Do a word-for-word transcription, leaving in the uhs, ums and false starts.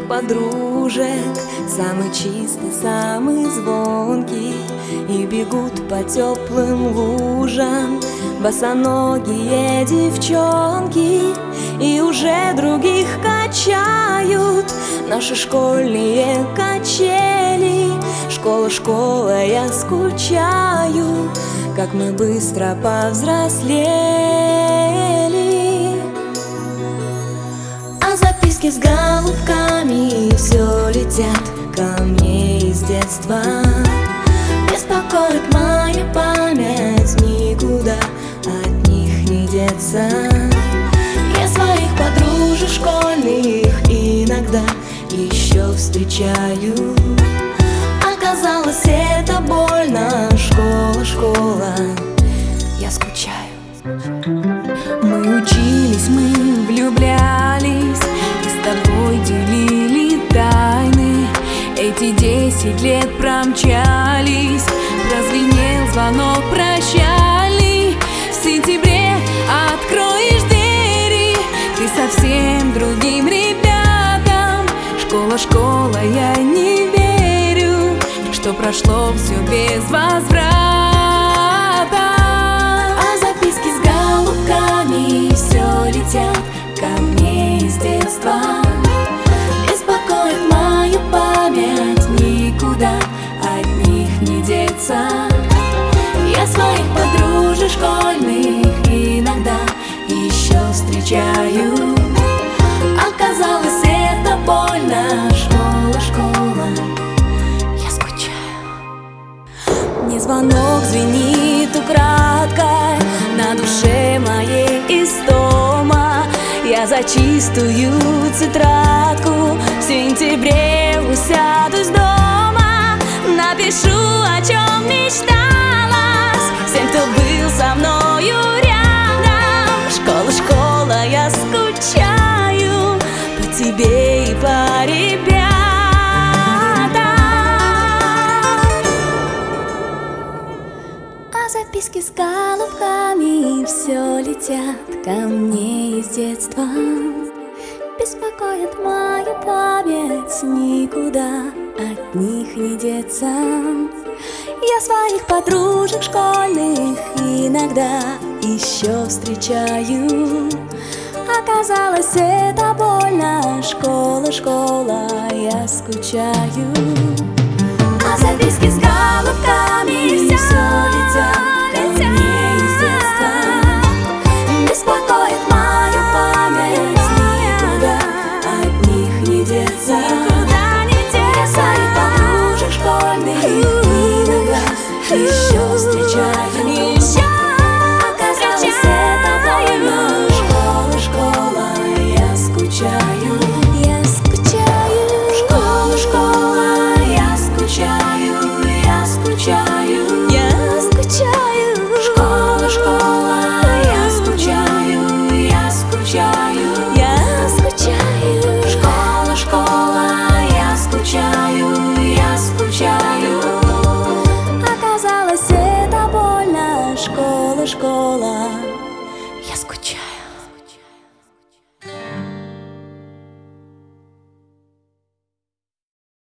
подружек, самый чистый, самый звонкий, и бегут по теплым лужам босоногие девчонки, и уже других качают наши школьные качели. Школа, школа, я скучаю, как мы быстро повзрослели. А записки с голубками все летят ко мне из детства. Беспокоит моя память, никуда от них не деться. Я своих подружек школьных иногда еще встречаю. Оказалось, это больно. Школа, школа, я скучаю. Мы учились, мы влюблялись, и с тобой делили тайны. Эти десять лет промчались, прозвенел звонок прощальный. В сентябре откроешь двери ты совсем другим ребятам. Школа, школа, я не верю, что прошло все без возврата. А записки с голубками все летят ко мне из детства. Беспокоит мою память, никуда от них не деться. Я своих подружек школьных иногда еще встречаю. Оказалось, это больно. Школа, школа, я скучаю. Мне звонок звенит украдкой, на душе моей истома. Я за чистую тетрадку в сентябре усядусь дома. Напишу, о чем мечталась всем, кто был со мною рядом. Школа, школа, я скучаю по тебе и по ребятам. А записки с голубками все летят ко мне из детства. Беспокоит мою память, никуда от них не деться. Я своих подружек школьных иногда еще встречаю. Оказалось, это больно. Школа, школа, я скучаю. А записки с голубками все летят ко мне из детства. Беспокоит мою память, никуда от них не деться. Я своих подружек школьных иногда еще встречаю. Оказалось, это больно. Школа, школа, я скучаю. Я скучаю. Школа, школа, я скучаю. Я скучаю. Я скучаю. Школа, школа, я скучаю. Я скучаю. Я скучаю. Школа, школа, я скучаю. Я скучаю. Оказалось, это больно. Школа, школа.